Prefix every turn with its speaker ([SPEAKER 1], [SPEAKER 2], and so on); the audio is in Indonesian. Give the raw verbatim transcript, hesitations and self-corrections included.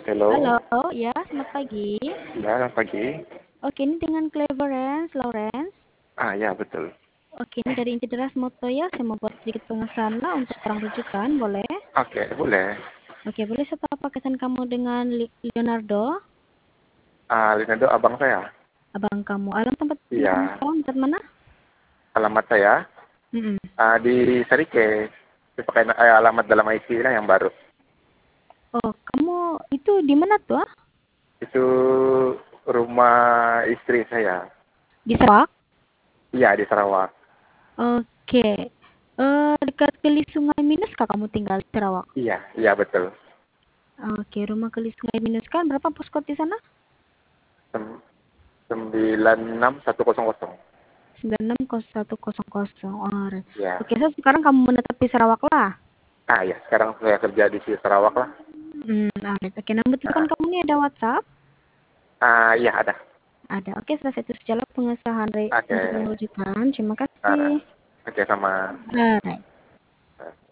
[SPEAKER 1] Halo,
[SPEAKER 2] Hello,
[SPEAKER 1] ya, selamat pagi.
[SPEAKER 2] ya selamat pagi.
[SPEAKER 1] Oke, ini dengan Cleverance, Lawrence.
[SPEAKER 2] Ah ya betul.
[SPEAKER 1] Oke, ini dari Intideras Moto ya. Saya mau buat sedikit pengesahan lah untuk terang rujukan, boleh?
[SPEAKER 2] Oke boleh.
[SPEAKER 1] Oke, boleh saya tahu paketan kamu dengan Li- Leonardo,
[SPEAKER 2] Ah Linado abang saya.
[SPEAKER 1] abang kamu. Alam tempat tinggal kamu
[SPEAKER 2] Iya,
[SPEAKER 1] sekarang, tempat mana?
[SPEAKER 2] alamat saya
[SPEAKER 1] Mm-mm.
[SPEAKER 2] ah, di Sarike. Itu pakai eh, alamat dalam I C lah yang baru.
[SPEAKER 1] Oh, kamu itu di mana tuh? Ah?
[SPEAKER 2] Itu rumah istri saya.
[SPEAKER 1] Di Sarawak?
[SPEAKER 2] Iya di Sarawak.
[SPEAKER 1] Oke. Eh, dekat Keli Sungai Minus kah kamu tinggal di Sarawak?
[SPEAKER 2] Iya, iya betul.
[SPEAKER 1] Oke, rumah Keli Sungai Minus kan berapa poskot di sana?
[SPEAKER 2] Sem- Sembilan enam satu kosong kosong.
[SPEAKER 1] sembilan enam nol satu nol nol. Oh, re-
[SPEAKER 2] Ya.
[SPEAKER 1] oke, so sekarang kamu menetap di Sarawak lah.
[SPEAKER 2] Ah ya sekarang saya kerja di Sarawak lah.
[SPEAKER 1] Hmm, alright. Oke, nomor telepon
[SPEAKER 2] Ah,
[SPEAKER 1] kamu ini ada WhatsApp?
[SPEAKER 2] ah iya ada.
[SPEAKER 1] Ada. Oke, setelah itu sejalan pengesahan re-
[SPEAKER 2] Oke.
[SPEAKER 1] untuk mengajukan. Terima
[SPEAKER 2] Ah,
[SPEAKER 1] kasih.
[SPEAKER 2] oke sama.
[SPEAKER 1] Alright.